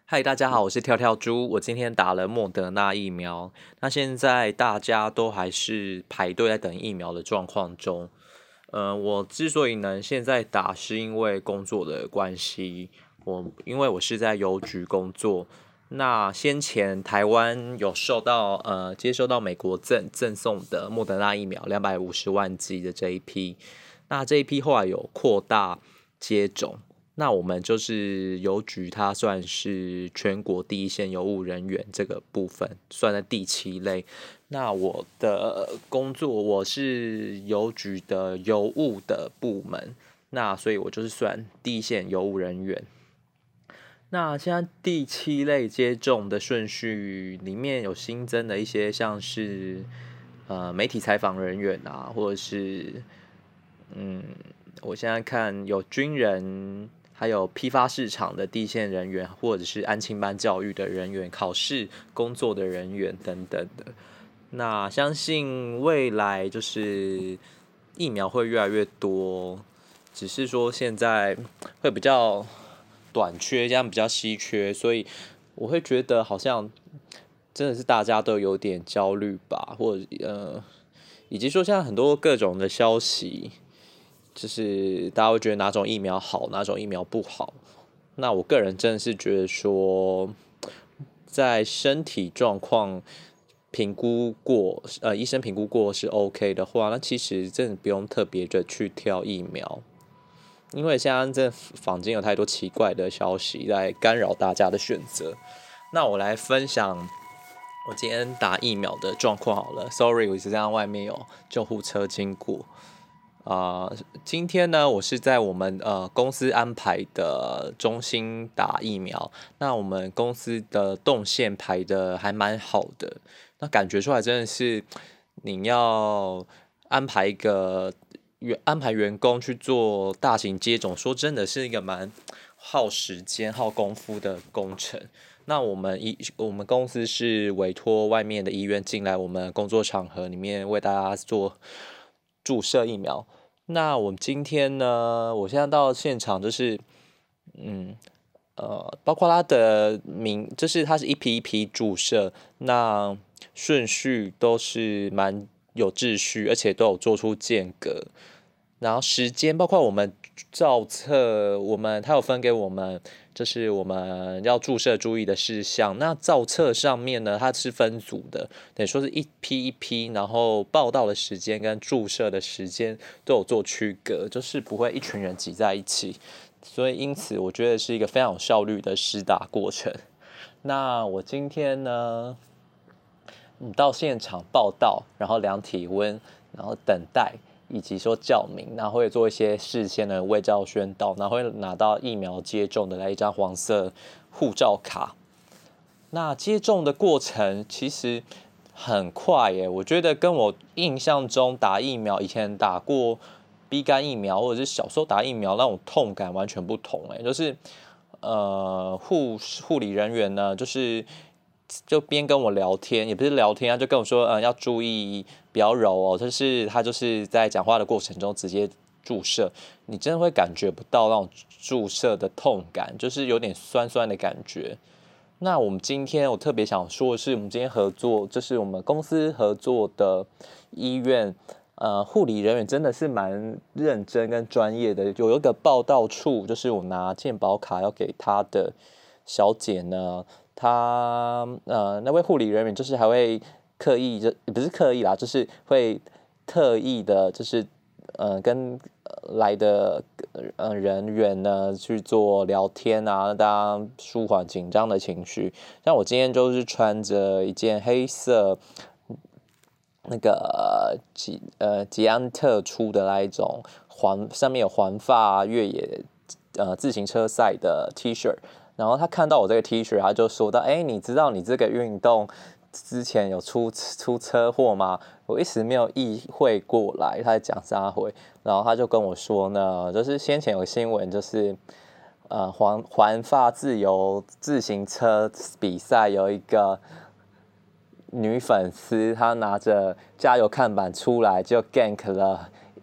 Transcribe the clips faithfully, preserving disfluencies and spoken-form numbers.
嗨，大家好，我是跳跳猪。我今天打了莫德纳疫苗，那现在大家都还是排队在等疫苗的状况中。呃，我之所以能现在打，是因为工作的关系。我因为我是在邮局工作，那先前台湾有受到呃接收到美国赠赠送的莫德纳疫苗两百五十万剂的这一批，那这一批后来有扩大接种。那我们就是邮局，它算是全国第一线邮务人员这个部分，算在第七类。那我的工作，我是邮局的邮务的部门，那所以我就是算第一线邮务人员。那现在第七类接种的顺序里面有新增的一些，像是呃媒体采访人员啊，或者是嗯，我现在看有军人，还有批发市场的地线人员，或者是安亲班教育的人员、考试工作的人员等等的。那相信未来就是疫苗会越来越多，只是说现在会比较短缺，这样比较稀缺，所以我会觉得好像真的是大家都有点焦虑吧，或者呃，以及说现在很多各种的消息，就是大家会觉得哪种疫苗好，哪种疫苗不好。那我个人真的是觉得说，在身体状况评估过，呃，医生评估过是 OK 的话，那其实真的不用特别的去挑疫苗，因为现在这坊间有太多奇怪的消息来干扰大家的选择。那我来分享我今天打疫苗的状况好了。Sorry，我是这样，外面有救护车经过。啊、呃，今天呢，我是在我们呃公司安排的中心打疫苗。那我们公司的动线排的还蛮好的，那感觉出来真的是你要安排一个员安排员工去做大型接种，说真的是一个蛮耗时间、耗功夫的工程。那我们医我们公司是委托外面的医院进来我们工作场合里面为大家做注射疫苗。那我们今天呢，我现在到现场就是，嗯，呃，包括它的名，就是它是一批一批注射，那顺序都是蛮有秩序，而且都有做出间隔。然后时间，包括我们照册，我们它有分给我们，就是我们要注射注意的事项。那照册上面呢，它是分组的，等于说是一批一批，然后报到的时间跟注射的时间都有做区隔，就是不会一群人挤在一起。所以因此，我觉得是一个非常有效率的施打过程。那我今天呢，你到现场报到，然后量体温，然后等待，以及说叫名，然后会做一些事先的卫教宣导，然后会拿到疫苗接种的那一张黄色护照卡。那接种的过程其实很快耶，我觉得跟我印象中打疫苗以前打过 B 肝疫苗或者是小时候打疫苗那种痛感完全不同哎，就是呃护护理人员呢，就是就边跟我聊天，也不是聊天，他就跟我说，嗯，要注意不要揉哦，就是他就是在讲话的过程中直接注射，你真的会感觉不到那种注射的痛感，就是有点酸酸的感觉。那我们今天我特别想说的是，我们今天合作，就是我们公司合作的医院，呃，护理人员真的是蛮认真跟专业的。有一个报到处，就是我拿健保卡要给他的小姐呢，她呃那位护理人员就是还会刻意就不是刻意啦，就是会特意的，就是呃跟来的呃人员呢去做聊天啊，大家舒缓紧张的情绪。像我今天就是穿着一件黑色那个吉呃吉安特出的那一种环上面有环发越野呃自行车赛的 T 恤，然后他看到我这个 T 恤，他就说到：“哎、欸，你知道你这个运动之前有出出车祸吗？”我一时没有意会过来他在讲啥回，然后他就跟我说呢，就是先前有新闻，就是呃环环法自由自行车比赛有一个女粉丝，她拿着加油看板出来就 gank 了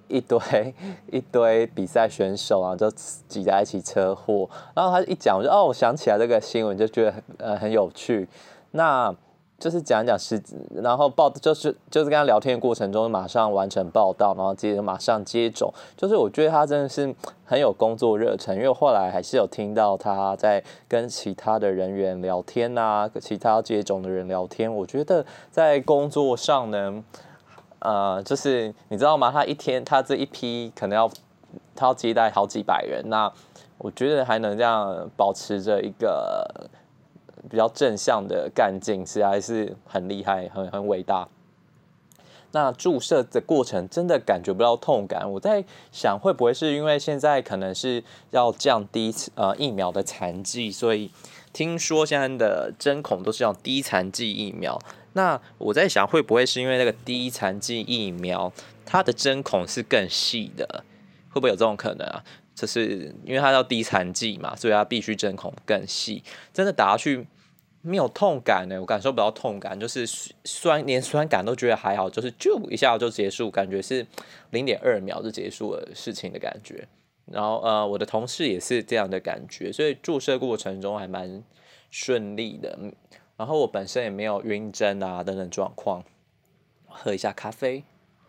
一堆一堆比赛选手啊，就挤在一起车祸。然后他一讲，我就哦，我想起来这个新闻，就觉得很呃很有趣。那就是讲一讲是，然后报就是就是跟他聊天的过程中，马上完成报道，然后接着马上接种。就是我觉得他真的是很有工作热忱，因为后来还是有听到他在跟其他的人员聊天啊，跟其他接种的人聊天。我觉得在工作上呢，呃，就是你知道吗？他一天他这一批可能要他要接待好几百人，那我觉得还能这样保持着一个比较正向的干劲，实在是很厉害，很很伟大。那注射的过程真的感觉不到痛感，我在想会不会是因为现在可能是要降低呃疫苗的残剂，所以听说现在的针孔都是用低残剂疫苗。那我在想会不会是因为那个低残剂疫苗它的针孔是更细的，会不会有这种可能啊？就是因为它叫低残剂嘛，所以它必须针孔更细，真的打下去没有痛感呢，我感受不到痛感，就是酸，连酸感都觉得还好，就是就一下就结束，感觉是零点二秒就结束了事情的感觉。然后呃，我的同事也是这样的感觉，所以注射过程中还蛮顺利的。然后我本身也没有晕针啊等等状况。喝一下咖啡。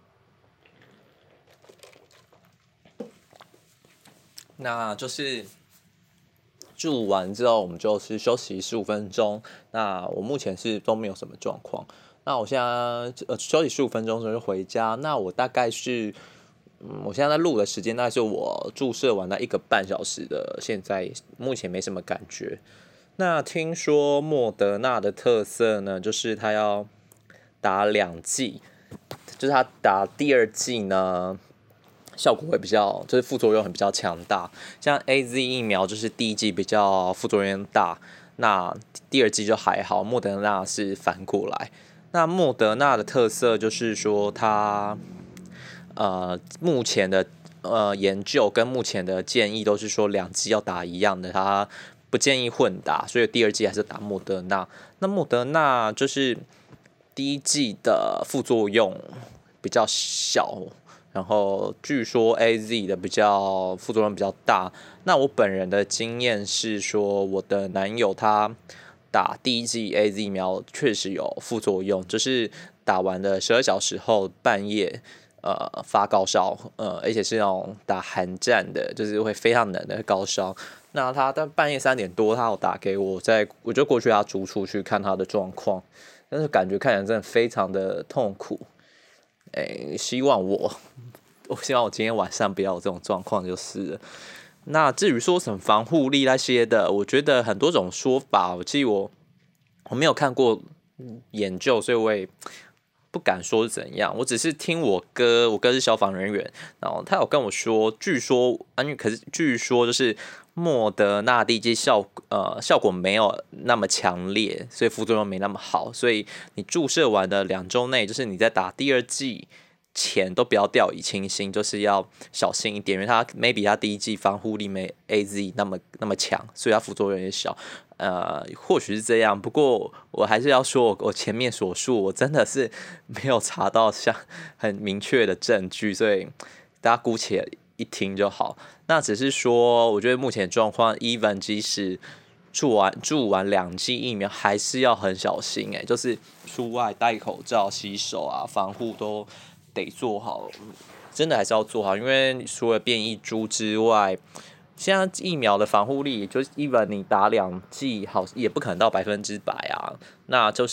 那就是住完之后，我们就是休息十五分钟。那我目前是都没有什么状况。那我现在呃休息十五分钟之后就回家。那我大概是，嗯，我现在在录的时间大概是我注射完的一个半小时的，现在目前没什么感觉。那听说莫德纳的特色呢，就是它要打两剂，就是它打第二剂呢，效果会比较，就是副作用会比较强大。像 A Z 疫苗就是第一剂比较副作用大，那第二剂就还好。莫德纳是反过来。那莫德纳的特色就是说它，呃，目前的呃研究跟目前的建议都是说两剂要打一样的，它不建议混打，所以第二剂还是打莫德纳。那莫德纳就是第一剂的副作用比较小，然后据说 A Z 的比较副作用比较大。那我本人的经验是说，我的男友他打第一剂 A Z 疫苗确实有副作用，就是打完的十二小时后半夜呃发高烧，呃而且是那种打寒战的，就是会非常冷的高烧。那他在半夜三点多，他有打给我，在我就过去他住处去看他的状况，但是感觉看起来真的非常的痛苦。哎，希望我，我希望我今天晚上不要有这种状况就是了。那至于说什么防护力那些的，我觉得很多种说法，其实我我没有看过研究，所以我也不敢说是怎样。我只是听我哥，我哥是消防人员，然后他有跟我说，据说啊，可是据说就是莫德纳第一剂效呃效果没有那么强烈，所以副作用没那么好，所以你注射完的两周内，就是你在打第二剂前都不要掉以轻心，就是要小心一点，因为它 maybe 它第一剂防护力没 A Z 那么那么强，所以它副作用也小。呃，或许是这样，不过我还是要说，我我前面所述，我真的是没有查到像很明确的证据，所以大家姑且一听就好。那只是说，我觉得目前状况，even 即使注完注完两剂疫苗，还是要很小心哎、欸，就是出外戴口罩、洗手啊，防护都得做好，真的还是要做好，因为除了变异株之外，现在疫苗的防护力，就是 even 你打两剂好，也不可能到百分之百啊。那就是，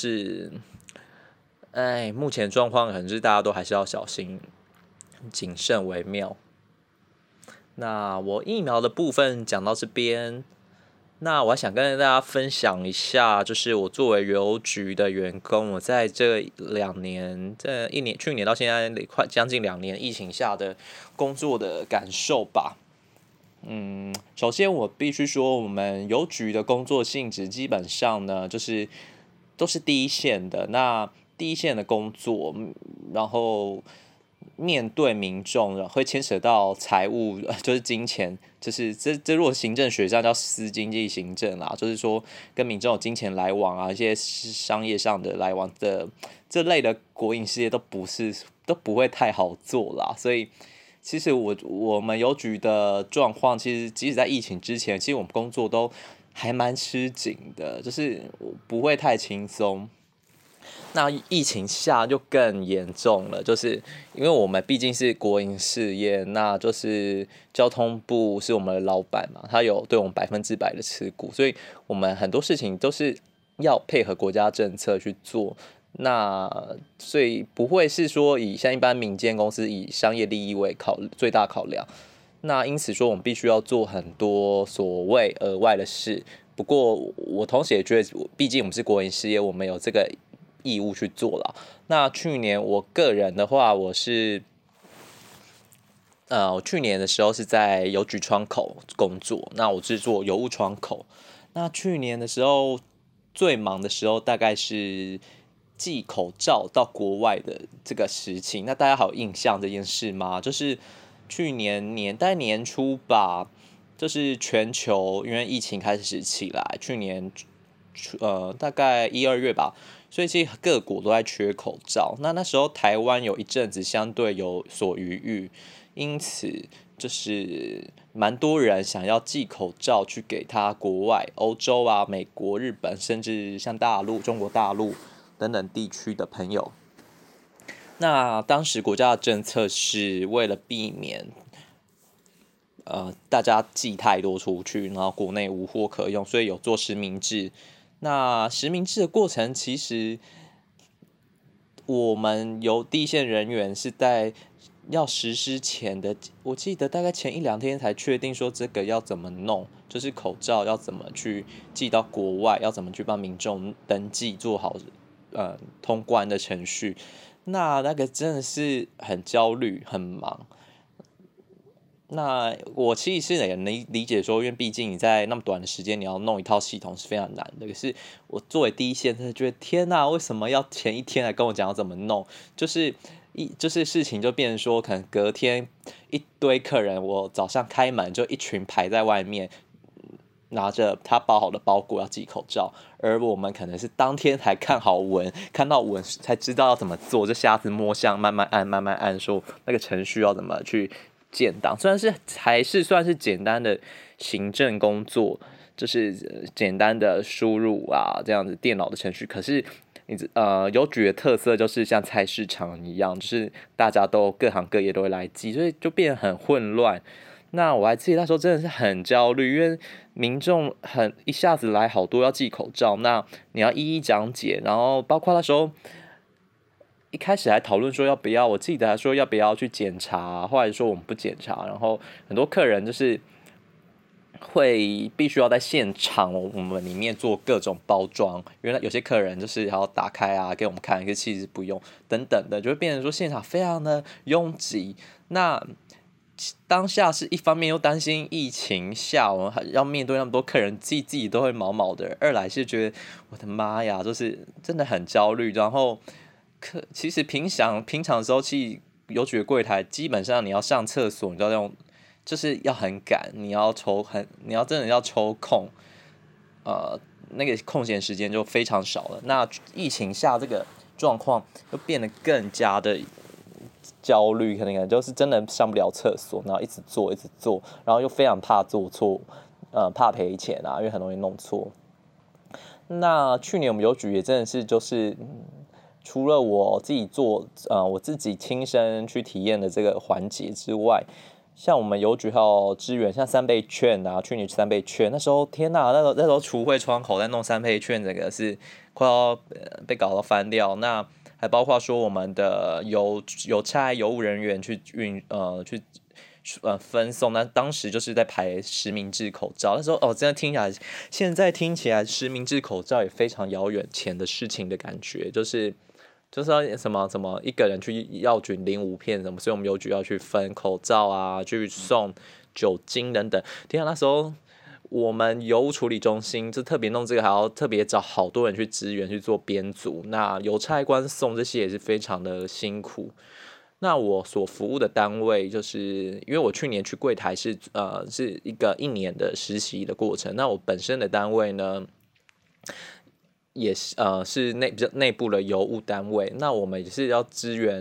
哎，目前状况可能是大家都还是要小心、谨慎为妙。那我疫苗的部分讲到这边，那我还想跟大家分享一下，就是我作为邮局的员工，我在这两年、这一年、去年到现在快将近两年疫情下的工作的感受吧。嗯，首先我必须说，我们邮局的工作性质基本上呢，就是都是第一线的。那第一线的工作，然后面对民众，会牵扯到财务，就是金钱，就是这这如果行政学上叫私经济行政啦，就是说跟民众有金钱来往啊，一些商业上的来往的这类的国营事业都不是都不会太好做啦，所以。 其实我我们邮局的状况，其实即使在疫情之前，其实我们工作都还蛮吃紧的，就是不会太轻松。那疫情下就更严重了，就是因为我们毕竟是国营事业，那就是交通部是我们的老板嘛，他有对我们百分之百的持股，所以我们很多事情都是要配合国家政策去做。那所以不会是说以像一般民间公司以商业利益为考最大考量。那因此说，我们必须要做很多所谓额外的事。不过，我同时也觉得，毕竟我们是国营事业，我们有这个义务去做了。那去年我个人的话，我是，呃，我去年的时候是在邮局窗口工作，那我是做邮务窗口。那去年的时候最忙的时候，大概是寄口罩到国外的这个事情。那大家还有印象这件事吗？就是去年年大概年初吧，就是全球因为疫情开始起来，去年呃大概一二月吧，所以其实各国都在缺口罩。那那时候台湾有一阵子相对有所余裕，因此就是蛮多人想要寄口罩去给他国外欧洲啊、美国、日本，甚至像大陆、中国大陆等等地区的朋友。那当时国家的政策是为了避免呃大家寄太多出去，然后国内无货可用，所以有做实名制。那实名制的过程，其实我们邮递线人员是在要实施前的，我记得大概前一两天才确定说这个要怎么弄，就是口罩要怎么去寄到国外，要怎么去帮民众登记，做好呃通关的程序。那那个真的是很焦虑，很忙。那我其实是也能理解说，因为毕竟你在那么短的时间，你要弄一套系统是非常难的。可是我作为第一线，真的觉得天哪，为什么要前一天来跟我讲要怎么弄？就是一就是事情就变成说，可能隔天一堆客人，我早上开门就一群排在外面，拿着他包好的包裹要寄口罩，而我们可能是当天才看好文，看到文才知道要怎么做，就瞎子摸象，慢慢按，慢慢按，说那个程序要怎么去建档。虽然是还是算是简单的行政工作，就是简单的输入啊这样子电脑的程序，可是你呃邮局的特色就是像菜市场一样，就是大家都各行各业都会来寄，所以就变得很混乱。那我还记得那时候真的是很焦虑，因为民众很一下子来好多要寄口罩，那你要一一讲解，然后包括那时候一开始还讨论说要不要，我记得还说要不要去检查，后来说我们不检查，然后很多客人就是会必须要在现场我们里面做各种包装，因为有些客人就是还要打开啊给我们看，可是其实不用等等的，就会变成说现场非常的拥挤。那当下是一方面又担心疫情下我们还要面对那么多客人，自己自己都会毛毛的；二来是觉得我的妈呀，就是真的很焦虑。然后客其实平常平常的时候，其实邮局的柜台基本上你要上厕所，你都要用，就是要很赶，你要抽很，你要真的要抽空，呃，那个空闲时间就非常少了。那疫情下这个状况又变得更加的焦虑，可能就是真的上不了厕所，然后一直做一直做，然后又非常怕做错，呃，怕赔钱啊，因为很容易弄错。那去年我们邮局也真的是就是，除了我自己做，呃，我自己亲身去体验的这个环节之外，像我们邮局还有支援，像三倍券啊，去年三倍券，那时候天哪，那时候那时候橱汇窗口在弄三倍券，整个是快要被搞到翻掉。那还包括说我们的邮邮差邮务人员去运呃去呃分送，那当时就是在排实名制口罩，那时候哦，真的听起来，现在听起来实名制口罩也非常遥远前的事情的感觉，就是就是要什么什么一个人去药局领五片什么，所以我们邮局要去分口罩啊，去送酒精等等。天啊，那时候我们邮务处理中心就特别弄这个，还要特别找好多人去支援去做编组。那邮差官送这些也是非常的辛苦。那我所服务的单位，就是因为我去年去柜台是呃是一个一年的实习的过程。那我本身的单位呢，也是呃是内内部的邮务单位。那我们也是要支援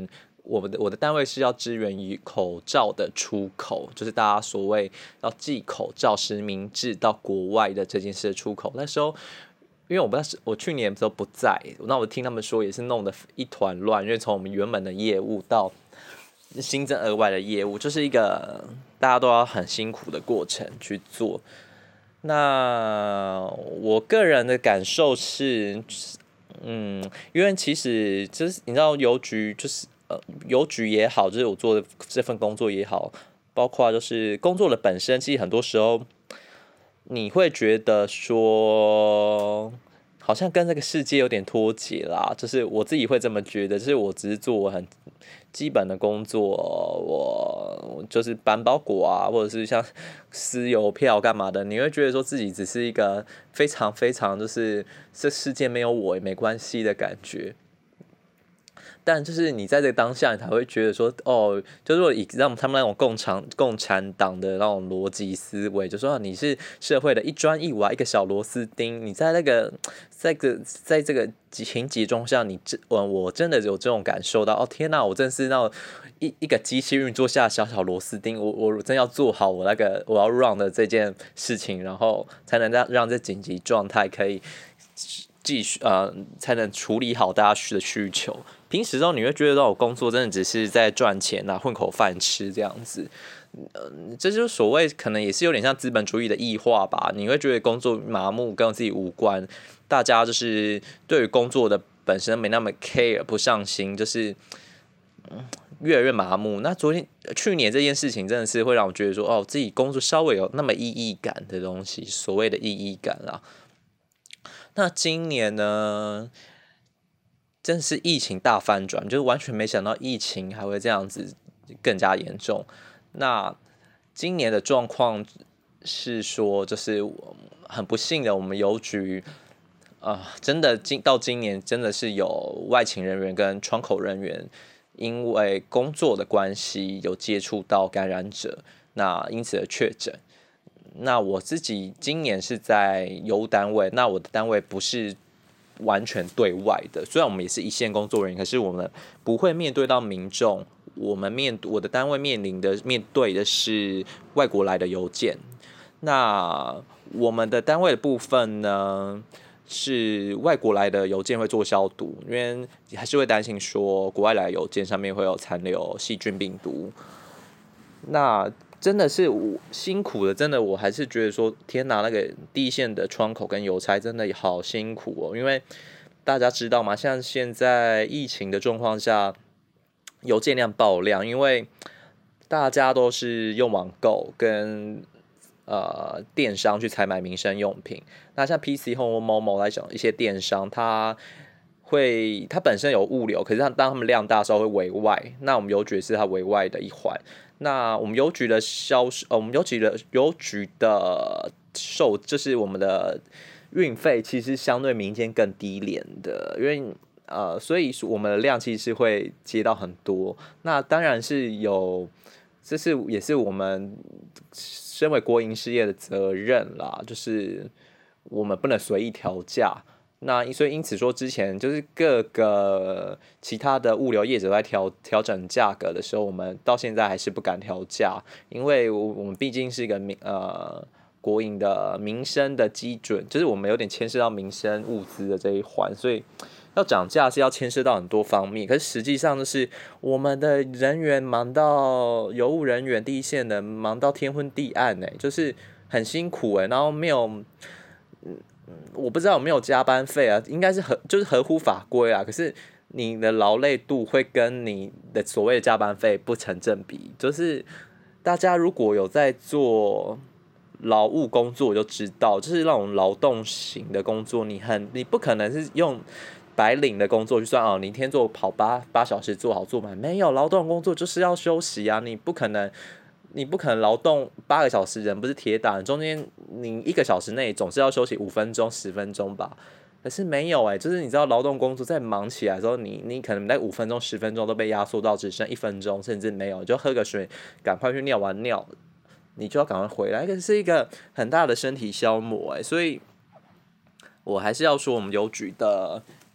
我们的我的单位是要支援于口罩的出口，就是大家所谓要寄口罩实名制到国外的这件事的出口。那时候，因为我不知道我去年的时候不在，那我听他们说也是弄得一团乱，因为从我们原本的业务到新增额外的业务，就是一个大家都要很辛苦的过程去做。那我个人的感受是，嗯，因为其实就是你知道邮局就是呃邮局也好，就是我做的这份工作也好，包括就是工作的本身，其实很多时候你会觉得说，好像跟这个世界有点脱节啦。就是我自己会这么觉得，就是我只是做我很基本的工作，我就是搬包裹啊，或者是像撕邮票干嘛的，你会觉得说自己只是一个非常非常就是这世界没有我也没关系的感觉。但就是你在这个当下，你才会觉得说，哦，就是说以让他们那种共产共产党的那种逻辑思维，就说你是社会的一砖一瓦，一个小螺丝钉，你在那个在个在这个情节中下，你真我我真的有这种感受到，哦天哪，我真是那一一个机器运作下小小螺丝钉，我我真要做好我那个我要 run 的这件事情，然后才能让让这紧急状态可以继续呃，才能处理好大家的需求。平时之后你会觉得到我工作真的只是在赚钱啊，混口饭吃这样子，嗯，这就是所谓可能也是有点像资本主义的异化吧。你会觉得工作麻木，跟自己无关，大家就是对于工作的本身没那么 care， 不上心，就是嗯越来越麻木。那昨天去年这件事情真的是会让我觉得说，哦，自己工作稍微有那么意义感的东西，所谓的意义感啦。那今年呢，真的是疫情大反转，就是完全没想到疫情还会这样子更加严重。那今年的状况是说，就是很不幸的，我们邮局啊、呃，真的今到今年真的是有外勤人员跟窗口人员因为工作的关系有接触到感染者，那因此而确诊。那我自己今年是在邮单位，那我的单位不是完全对外的，虽然我们也是一线工作人员，可是我们不会面对到民众，我们面我的单位面临的面对的是外国来的邮件。那我们的单位的部分呢，是外国来的邮件会做消毒，因为还是会担心说国外来的邮件上面会有残留细菌病毒。那真的是我辛苦的，真的我还是觉得说，天哪，那个第一线的窗口跟邮差真的好辛苦哦，因为大家知道吗？像现在疫情的状况下，邮件量爆量，因为大家都是用网购跟呃电商去采买民生用品。那像 P C Home 或 Momo 来讲，一些电商它会它本身有物流，可是它当他们量大的时候会委外，那我们邮局是它委外的一环。那我们邮局的销售，呃，我们邮局的邮局的售，就是我们的运费，其实相对民间更低廉的，因为呃，所以我们的量其实是会接到很多。那当然是有，这是也是我们身为国营事业的责任啦，就是我们不能随意调价。那所以因此说，之前就是各个其他的物流业者在调调整价格的时候，我们到现在还是不敢调价，因为我们毕竟是一个民呃国营的民生的基准，就是我们有点牵涉到民生物资的这一环，所以要涨价是要牵涉到很多方面。可是实际上就是我们的人员忙到邮务人员第一线的忙到天昏地暗哎，就是很辛苦哎，然后没有。我不知道有没有加班费啊，应该是合就是合乎法规啊。可是你的劳累度会跟你的所谓的加班费不成正比。就是大家如果有在做劳务工作，就知道，就是那种劳动型的工作，你很你不可能是用白领的工作去算哦，你一天做跑八八小时做好做满，没有劳动工作就是要休息啊，你不可能。你不可能劳动八个小时，人不是铁打，中间你一个小时内总是要休息五分钟、十分钟吧？可是没有哎、欸，就是你知道劳动工作在忙起来的时候，你你可能在五分钟、十分钟都被压缩到只剩一分钟，甚至没有，你就喝个水，赶快去尿完尿，你就要赶快回来，这是一个很大的身体消磨哎、欸，所以我还是要说我们邮局的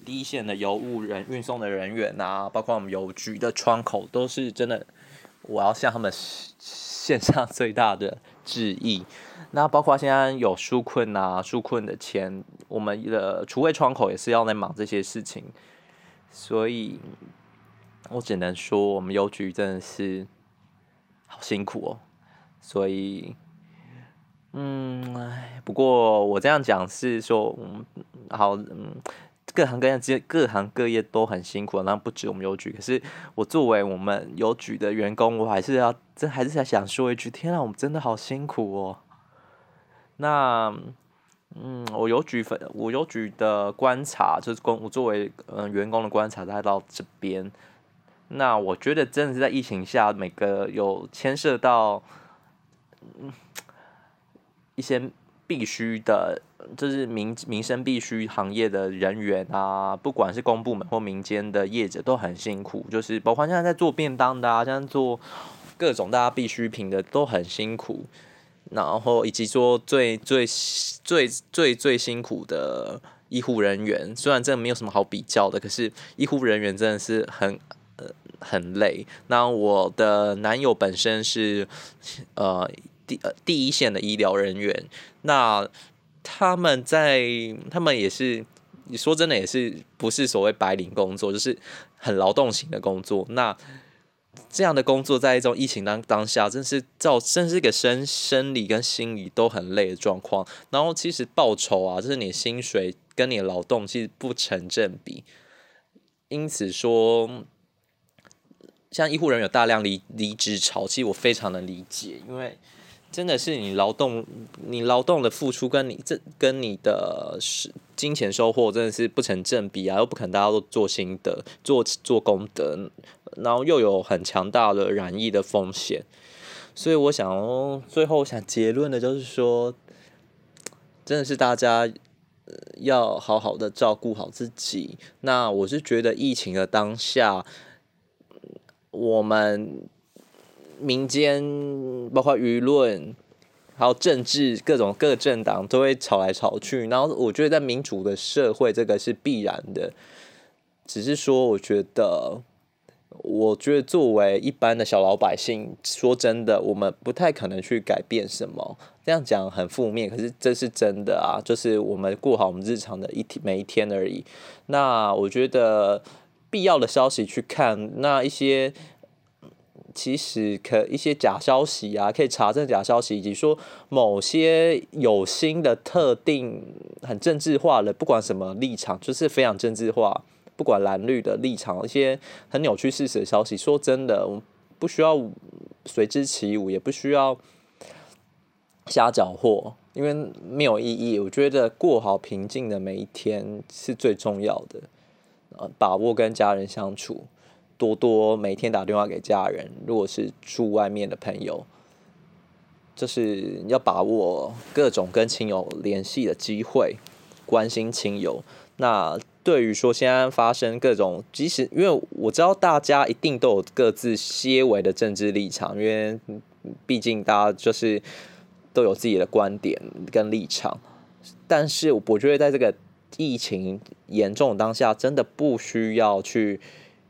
第一线的邮务人运送的人员啊，包括我们邮局的窗口，都是真的，我要向他们献上最大的致意。那包括现在有纾困啊，纾困的钱，我们的储汇窗口也是要在忙这些事情，所以我只能说，我们邮局真的是好辛苦哦。所以，嗯，哎，不过我这样讲是说，嗯，好，嗯。各行各业各行各业都很辛苦，那不止我们邮局。可是我作为我们邮局的员工，我还是要，真还是在想说一句：天啊，我们真的好辛苦哦。那，嗯，我邮局分，我邮局的观察就是工，我作为嗯、呃、员工的观察，大概到这边。那我觉得真的是在疫情下，每个有牵涉到，嗯，一些必须的。就是民民生必须行业的人员啊，不管是公部门或民间的业者都很辛苦，就是包括现在在做便当的啊，现在做各种大家必需品的都很辛苦，然后以及说最最最最最辛苦的医护人员，虽然真的没有什么好比较的，可是医护人员真的是很呃很累。那我的男友本身是呃第呃第一线的医疗人员，那。他们在，他们也是，你说真的也是不是所谓白领工作，就是很劳动型的工作。那这样的工作在这种疫情当当下，真是造，真是一个生生理跟心理都很累的状况。然后其实报酬啊，就是你薪水跟你的劳动其实不成正比。因此说，像医护人员有大量离离职潮，其实我非常能理解，因为。真的是你劳动，你劳动的付出跟你这跟你的金钱收获真的是不成正比啊！又不可能大家都做心得、做做功德，然后又有很强大的染疫的风险，所以我想，最后想结论的就是说，真的是大家要好好的照顾好自己。那我是觉得疫情的当下，我们。民间包括舆论，还有政治，各种各政党都会吵来吵去。然后我觉得在民主的社会，这个是必然的。只是说，我觉得，我觉得作为一般的小老百姓，说真的，我们不太可能去改变什么。这样讲很负面，可是这是真的啊。就是我们过好我们日常的一天每一天而已。那我觉得必要的消息去看，那一些。其实可一些假消息啊，可以查证假消息，以及说某些有心的特定很政治化的，不管什么立场，就是非常政治化，不管蓝绿的立场，一些很扭曲事实的消息。说真的，我们不需要随之起舞，也不需要瞎搅和，因为没有意义。我觉得过好平静的每一天是最重要的，呃，把握跟家人相处。多多每天打电话给家人，如果是住外面的朋友，就是要把握各种跟亲友联系的机会，关心亲友。那对于说现在发生各种，即使因为我知道大家一定都有各自些微的政治立场，因为毕竟大家就是都有自己的观点跟立场，但是我觉得在这个疫情严重的当下，真的不需要去。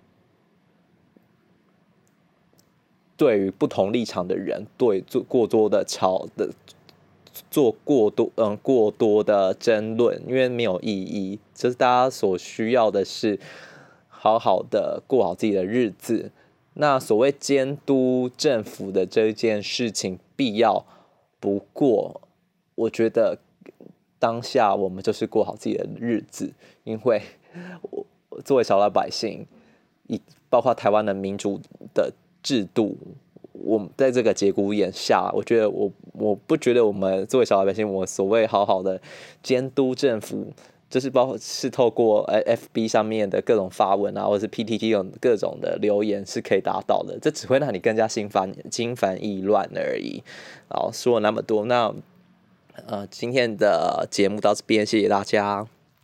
对于不同立场的人，对做过多的吵的，做过多嗯过多的争论，因为没有意义。就是大家所需要的是好好的过好自己的日子。那所谓监督政府的这件事情必要，不过我觉得当下我们就是过好自己的日子，因为我作为小老百姓，以包括台湾的民主的。制度，我在这个节骨眼下，我觉得我我不觉得我们作为小老百姓，我所谓好好的监督政府，就是包括是透过 F B 上面的各种发文啊，或者是 P T T 有各种的留言是可以达到的，这只会让你更加心烦心烦意乱而已。好，说了那么多，那呃今天的节目到这边，谢谢大家。